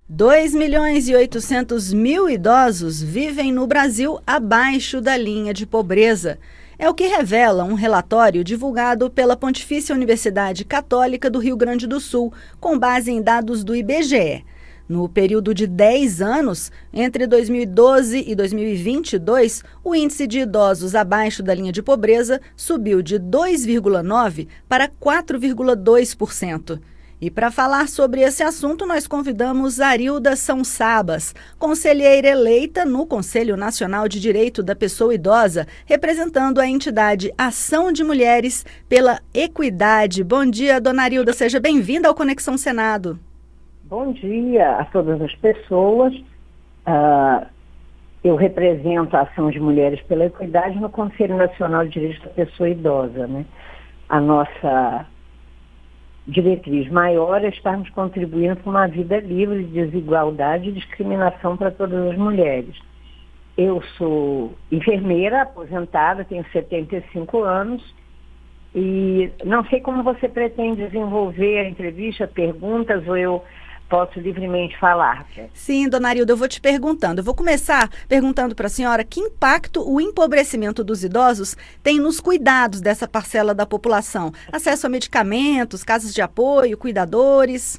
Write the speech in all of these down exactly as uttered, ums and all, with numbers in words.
dois milhões e oitocentos mil idosos vivem no Brasil abaixo da linha de pobreza. É o que revela um relatório divulgado pela Pontifícia Universidade Católica do Rio Grande do Sul, com base em dados do I B G E. No período de dez anos, entre dois mil e doze e dois mil e vinte e dois, o índice de idosos abaixo da linha de pobreza subiu de dois vírgula nove por cento para quatro vírgula dois por cento. E para falar sobre esse assunto, nós convidamos Arilda São Sabas, conselheira eleita no Conselho Nacional de Direito da Pessoa Idosa, representando a entidade Ação de Mulheres pela Equidade. Bom dia, dona Arilda, seja bem-vinda ao Conexão Senado. Bom dia a todas as pessoas. Uh, eu represento a Ação de Mulheres pela Equidade no Conselho Nacional de Direito da Pessoa Idosa, né? A nossa diretriz maior é estarmos contribuindo para uma vida livre de desigualdade e discriminação para todas as mulheres. Eu sou enfermeira, aposentada, tenho setenta e cinco anos e não sei como você pretende desenvolver a entrevista, perguntas, ou eu posso livremente falar. Sim, dona Arilda, eu vou te perguntando. Eu vou começar perguntando para a senhora que impacto o empobrecimento dos idosos tem nos cuidados dessa parcela da população. Acesso a medicamentos, casas de apoio, cuidadores.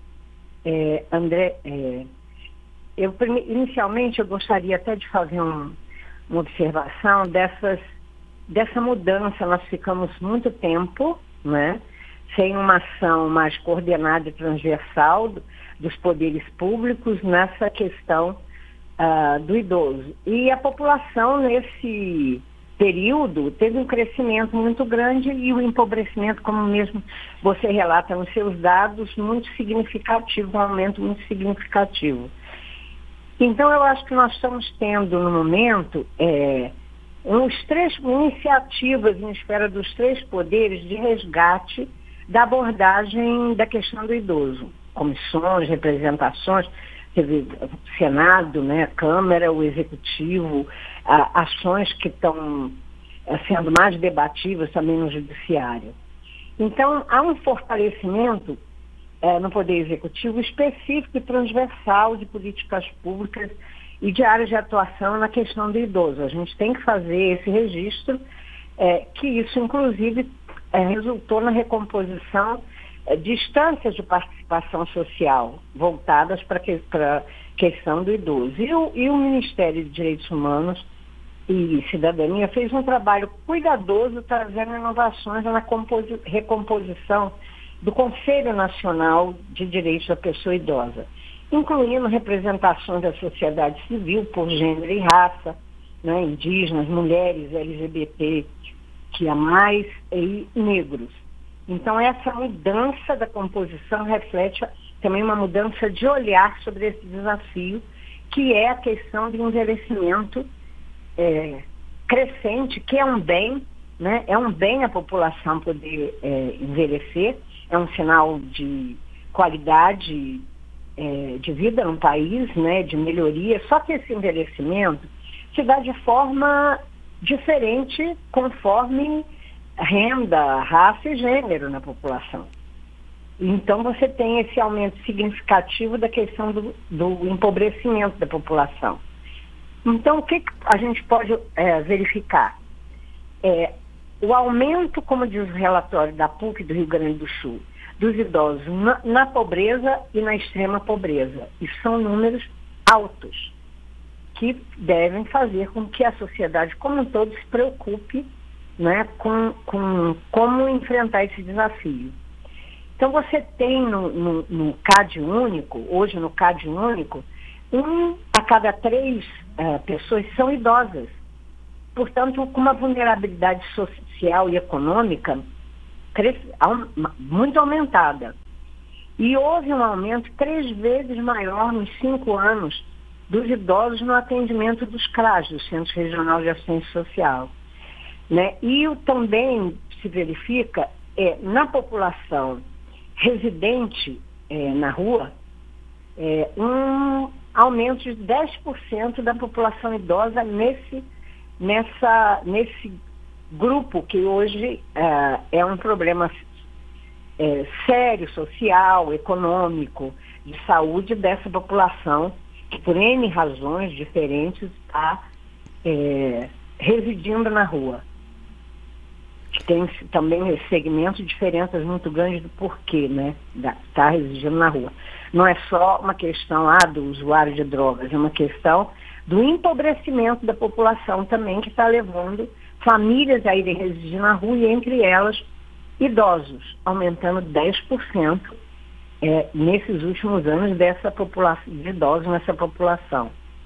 É, André, é, eu, inicialmente eu gostaria até de fazer um, uma observação dessas, dessa mudança. Nós ficamos muito tempo, né, sem uma ação mais coordenada e transversal do, dos poderes públicos nessa questão uh, do idoso. E a população, nesse período, teve um crescimento muito grande e o empobrecimento, como mesmo você relata nos seus dados, muito significativo, um aumento muito significativo. Então, eu acho que nós estamos tendo, no momento, é, uns três iniciativas em esfera dos três poderes de resgate da abordagem da questão do idoso. Comissões, representações, teve Senado, né, Câmara, o Executivo, a, ações que estão sendo mais debativas também no Judiciário. Então, há um fortalecimento é, no Poder Executivo específico e transversal de políticas públicas e de áreas de atuação na questão do idoso. A gente tem que fazer esse registro, é, que isso, inclusive, É, resultou na recomposição é, de instâncias de participação social voltadas para que, a questão do idoso. E o, e o Ministério de Direitos Humanos e Cidadania fez um trabalho cuidadoso trazendo inovações na composi- recomposição do Conselho Nacional de Direitos da Pessoa Idosa, incluindo representações da sociedade civil por gênero e raça, né, indígenas, mulheres, L G B T, que há mais, e negros. Então, essa mudança da composição reflete também uma mudança de olhar sobre esse desafio, que é a questão de envelhecimento é, crescente, que é um bem, né? É um bem a população poder é, envelhecer, é um sinal de qualidade é, de vida no país, né? De melhoria, só que esse envelhecimento se dá de forma diferente conforme renda, raça e gênero na população. Então você tem esse aumento significativo da questão do, do empobrecimento da população. Então o que a gente pode é, verificar? É, o aumento, como diz o relatório da P U C do Rio Grande do Sul, dos idosos na, na pobreza e na extrema pobreza. E são números altos, que devem fazer com que a sociedade como um todo se preocupe, né, com, com como enfrentar esse desafio. Então você tem no, no, no C A D único, hoje no C A D único, um a cada três uh, pessoas são idosas. Portanto, com uma vulnerabilidade social e econômica cresce, muito aumentada. E houve um aumento três vezes maior nos cinco anos dos idosos no atendimento dos C R A S, do Centro Regional de Assistência Social. Né? E o, também se verifica é, na população residente é, na rua, é, um aumento de dez por cento da população idosa nesse, nessa, nesse grupo que hoje é, é um problema é, sério, social, econômico, de saúde dessa população que, por N razões diferentes, está é, residindo na rua. Tem também esse segmento diferenças muito grandes do porquê, né, está residindo na rua. Não é só uma questão ah, do usuário de drogas, é uma questão do empobrecimento da população também, que está levando famílias a irem residir na rua, e entre elas idosos, aumentando dez por cento é, nesses últimos anos dessa população, de idosos nessa população.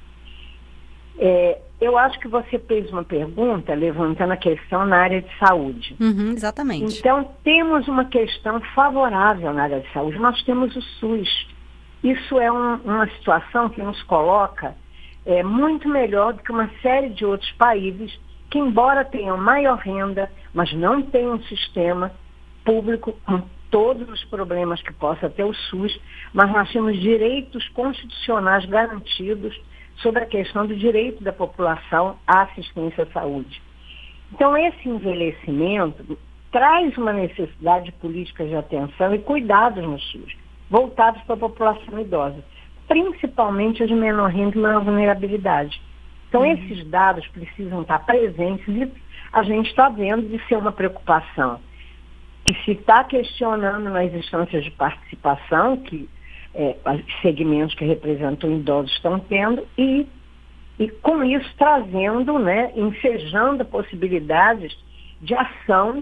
É, eu acho que você fez uma pergunta levantando a questão na área de saúde. Uhum, exatamente. Então, temos uma questão favorável na área de saúde. Nós temos o SUS. Isso é um, uma situação que nos coloca é, muito melhor do que uma série de outros países que, embora tenham maior renda, mas não tenham um sistema público com todos os problemas que possa ter o SUS, mas nós temos direitos constitucionais garantidos sobre a questão do direito da população à assistência à saúde. Então, esse envelhecimento traz uma necessidade de políticas de atenção e cuidados no SUS, voltados para a população idosa, principalmente a de menor renda e maior vulnerabilidade. Então, uhum. esses dados precisam estar presentes e a gente está vendo de ser uma preocupação que se está questionando nas instâncias de participação, que é, segmentos que representam idosos estão tendo, e, e com isso trazendo, né, ensejando possibilidades de ação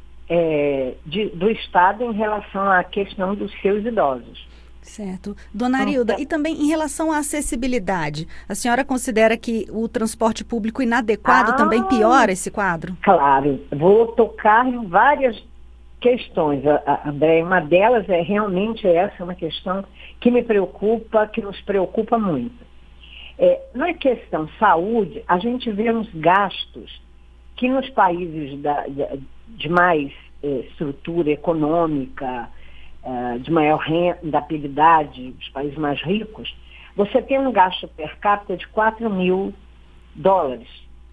é, de, do Estado em relação à questão dos seus idosos. Certo. Dona Arilda, então, e também em relação à acessibilidade, a senhora considera que o transporte público inadequado ah, também piora esse quadro? Claro, vou tocar em várias questões, André. Uma delas é realmente essa, uma questão que me preocupa, que nos preocupa muito. É, na questão saúde, a gente vê uns gastos que nos países da, de mais é, estrutura econômica, é, de maior rentabilidade, os países mais ricos, você tem um gasto per capita de quatro mil dólares.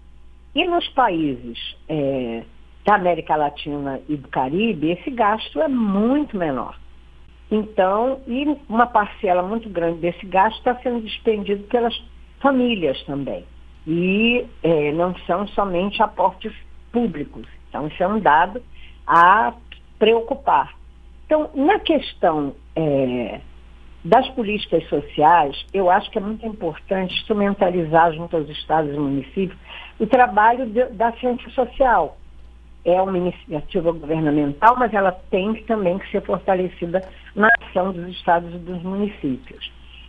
E nos países é, da América Latina e do Caribe, esse gasto é muito menor. Então, e uma parcela muito grande desse gasto está sendo despendido pelas famílias também. E é, não são somente aportes públicos. Então, isso é um dado a preocupar. Então, na questão é, das políticas sociais, eu acho que é muito importante instrumentalizar junto aos estados e municípios o trabalho de, da ciência social. É uma iniciativa governamental, mas ela tem também que ser fortalecida na ação dos estados e dos municípios.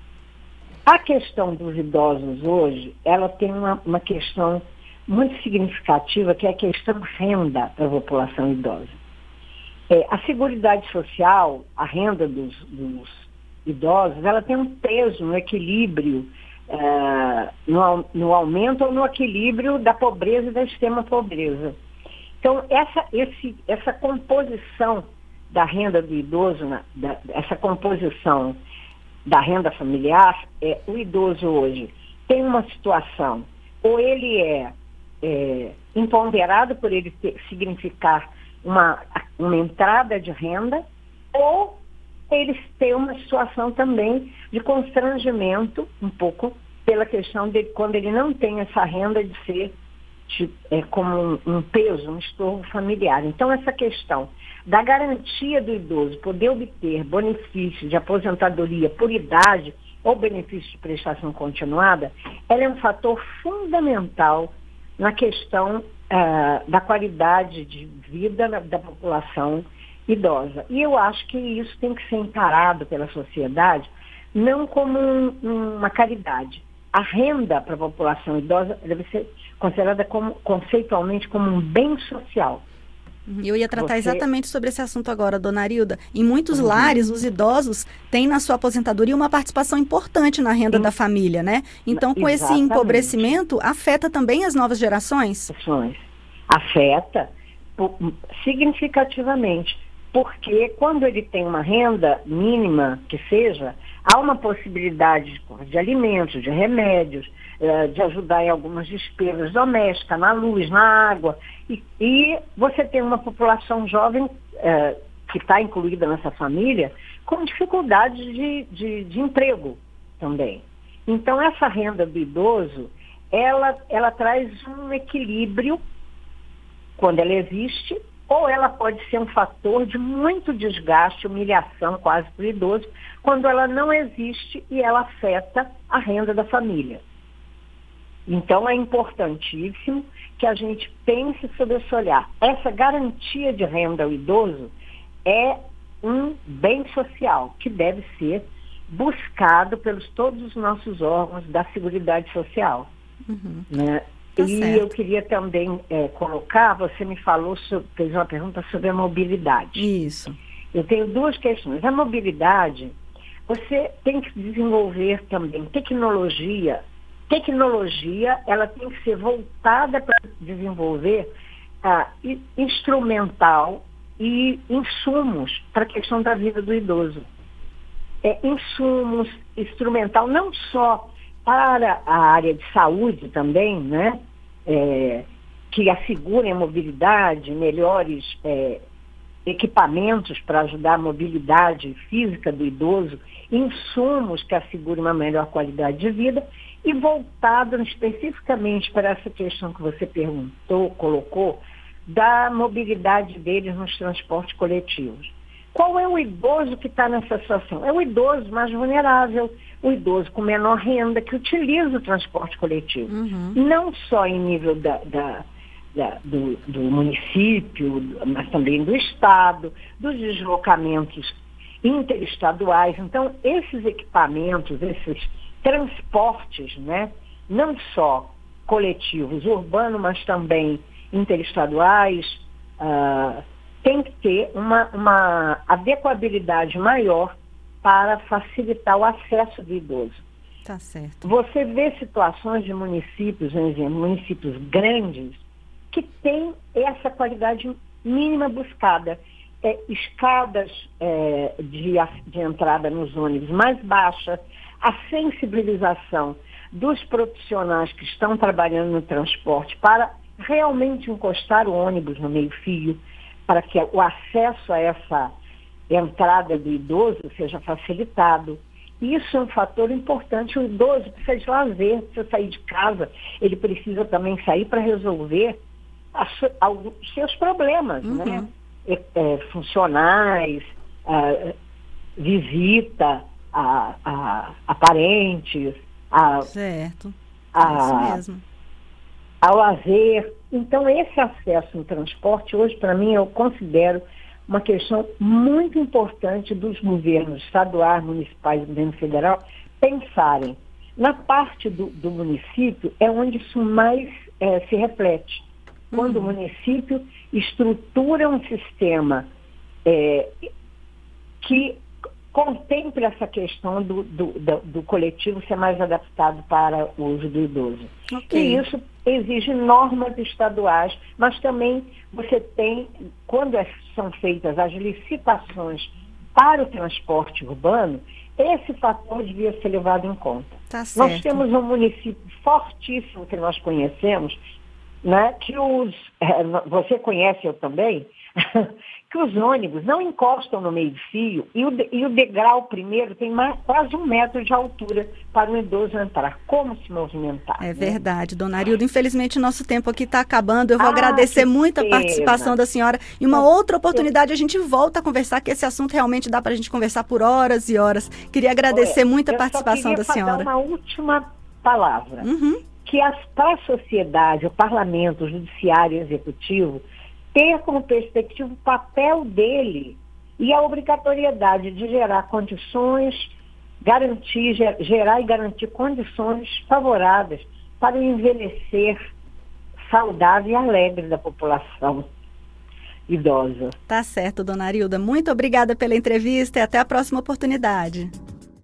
A questão dos idosos hoje, ela tem uma, uma questão muito significativa, que é a questão renda da população idosa. É, a Seguridade Social, a renda dos, dos idosos, ela tem um peso no equilíbrio, é, no, no aumento ou no equilíbrio da pobreza e da extrema pobreza. Então, essa, esse, essa composição da renda do idoso, na, da, essa composição da renda familiar, é, o idoso hoje tem uma situação, ou ele é, é empoderado por ele ter, significar uma, uma entrada de renda, ou eles têm uma situação também de constrangimento, um pouco, pela questão de quando ele não tem essa renda de ser de, é, como um, um peso, um estorvo familiar. Então, essa questão da garantia do idoso poder obter benefícios de aposentadoria por idade ou benefício de prestação continuada, ela é um fator fundamental na questão uh, da qualidade de vida da, da população idosa. E eu acho que isso tem que ser encarado pela sociedade não como um, uma caridade. A renda para a população idosa deve ser considerada como, conceitualmente como um bem social. Eu ia tratar Você... exatamente sobre esse assunto agora, dona Arilda. Em muitos uhum. lares, os idosos têm na sua aposentadoria uma participação importante na renda uhum. da família, né? Então, com exatamente. Esse empobrecimento, afeta também as novas gerações? Afeta significativamente, porque quando ele tem uma renda mínima, que seja, há uma possibilidade de, de alimentos, de remédios, de ajudar em algumas despesas domésticas, na luz, na água. E, e você tem uma população jovem eh, que está incluída nessa família com dificuldades de, de, de emprego também. Então, essa renda do idoso, ela, ela traz um equilíbrio quando ela existe, ou ela pode ser um fator de muito desgaste, humilhação quase para o idoso, quando ela não existe e ela afeta a renda da família. Então, é importantíssimo que a gente pense sobre esse olhar. Essa garantia de renda ao idoso é um bem social que deve ser buscado pelos todos os nossos órgãos da Seguridade Social. Uhum. Né? Tá e certo. eu queria também é, colocar, você me falou, sobre, fez uma pergunta sobre a mobilidade. Isso. Eu tenho duas questões. A mobilidade, você tem que desenvolver também tecnologia. Tecnologia, ela tem que ser voltada para desenvolver ah, instrumental e insumos para a questão da vida do idoso. É, insumos, instrumental, não só para a área de saúde também, né? É, que assegurem a mobilidade, melhores é, equipamentos para ajudar a mobilidade física do idoso, insumos que assegurem uma melhor qualidade de vida e voltado especificamente para essa questão que você perguntou, colocou, da mobilidade deles nos transportes coletivos. Qual é o idoso que está nessa situação? É o idoso mais vulnerável, o idoso com menor renda que utiliza o transporte coletivo. Uhum. Não só em nível da, da, da, do, do município, mas também do estado, dos deslocamentos interestaduais. Então, esses equipamentos, esses transportes, né, não só coletivos, urbanos, mas também interestaduais, uh, tem que ter uma, uma adequabilidade maior para facilitar o acesso do idoso. Tá certo. Você vê situações de municípios, por exemplo, municípios grandes, que têm essa qualidade mínima buscada. É, escadas é, de, de entrada nos ônibus mais baixas, a sensibilização dos profissionais que estão trabalhando no transporte para realmente encostar o ônibus no meio-fio, para que o acesso a essa entrada do idoso seja facilitado. Isso é um fator importante. O idoso precisa de lazer, precisa sair de casa, ele precisa também sair para resolver os seus problemas, uhum. né? É, é, funcionais, a, visita a, a, a parentes, a, certo. A, é isso mesmo. ao lazer. Então, esse acesso no transporte, hoje, para mim, eu considero uma questão muito importante dos governos estaduais, municipais e governo federal pensarem. Na parte do, do município é onde isso mais é, se reflete. Quando uhum. o município estrutura um sistema é, que contemple essa questão do, do, do, do coletivo ser mais adaptado para o uso do idoso. Okay. E isso exige normas estaduais, mas também você tem, quando são feitas as licitações para o transporte urbano, esse fator devia ser levado em conta. Tá certo. Nós temos um município fortíssimo que nós conhecemos, né, que os, é, você conhece, eu também, que os ônibus não encostam no meio-fio e o, e o degrau primeiro tem mais, quase um metro de altura para o idoso entrar. Como se movimentar? É né? verdade, dona Arilda. Infelizmente, nosso tempo aqui está acabando. Eu vou ah, agradecer muito pena. a participação da senhora. Em uma outra oportunidade, a gente volta a conversar, que esse assunto realmente dá para a gente conversar por horas e horas. Queria agradecer Olha, muito a participação da senhora. Eu só queria falar uma última palavra. Uhum. Que as, para a sociedade, o parlamento, o judiciário e o executivo, ter como perspectiva o papel dele e a obrigatoriedade de gerar condições, garantir, gerar e garantir condições favoráveis para o envelhecer saudável e alegre da população idosa. Tá certo, dona Arilda. Muito obrigada pela entrevista e até a próxima oportunidade.